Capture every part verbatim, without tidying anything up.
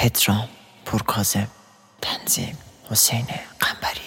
پدرام پورکاظم، تنظیم حسین قنبری.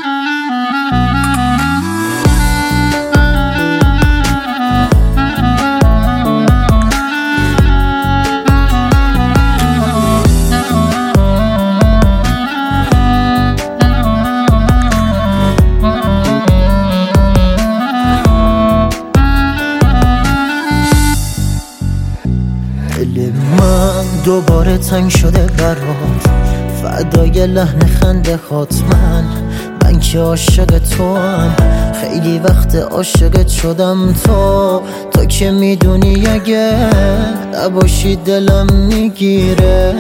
دل من دوباره تنگ شده برات، فدای لحن خنده هات. من من که عاشق تو هم، خیلی وقت عاشقت شدم. تو تو که میدونی اگه نباشی دلم میگیره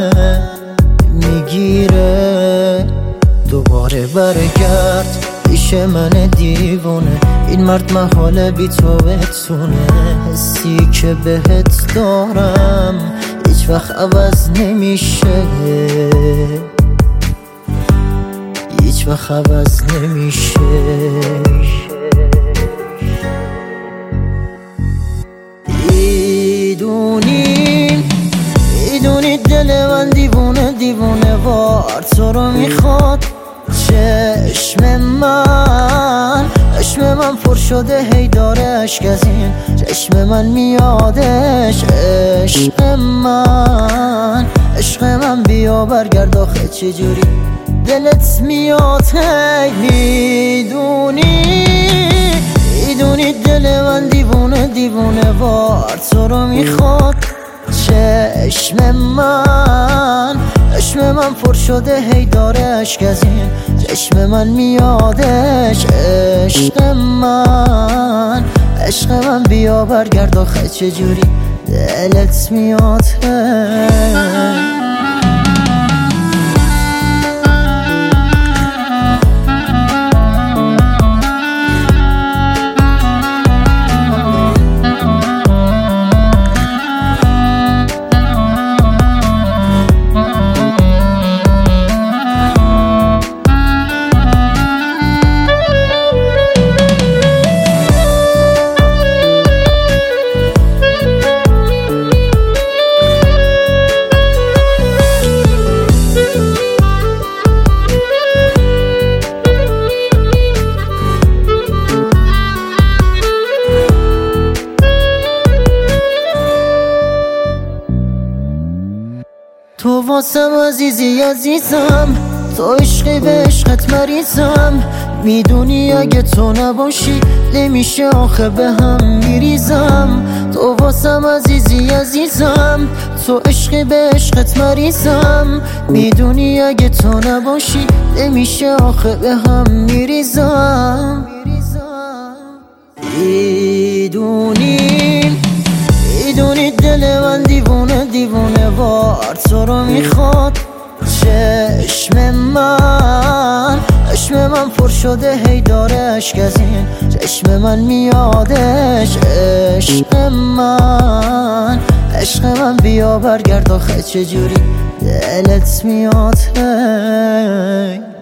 میگیره. دوباره برگرد پیش من دیوونه، این مرد محاله بی تو بتونه. حسی که بهت دارم هیچ وقت عوض نمیشه، هیچ وقت عوض نمیشه. میدونی میدونی دل من دیوونه دیوونه وار تو رو میخواد. چشم من چشم من پر شده هی داره اشک از این چشم من میادش. عشق من عشق من بیا برگرد آخه چجوری دلت میاد. هی میدونی میدونی دل من دیوونه دیوونه وار تو رو میخواد. چشم من چشم من پر شده هی داره اشک از این چشم من میادش. عشق من عشق من بیا برگرد آخه چجوری دلت میاد. تو واسم عزیزی عزیزم، تو عشقی به عشقت مریضم. میدونی اگه تو نباشی نمیشه آخه به هم میریزم. تو واسم عزیزی عزیزم، تو عشقی به عشقت مریضم. میدونی اگه تو نباشی نمیشه آخه به هم میریزم. میدونی میدونی دل من دیوونه دیوونه وار تو رو میخواد. چشم من چشم من پر شده هی داره اشک از این چشم من میادش. عشق من عشق من بیا برگرد آخه چجوری دلت میاد.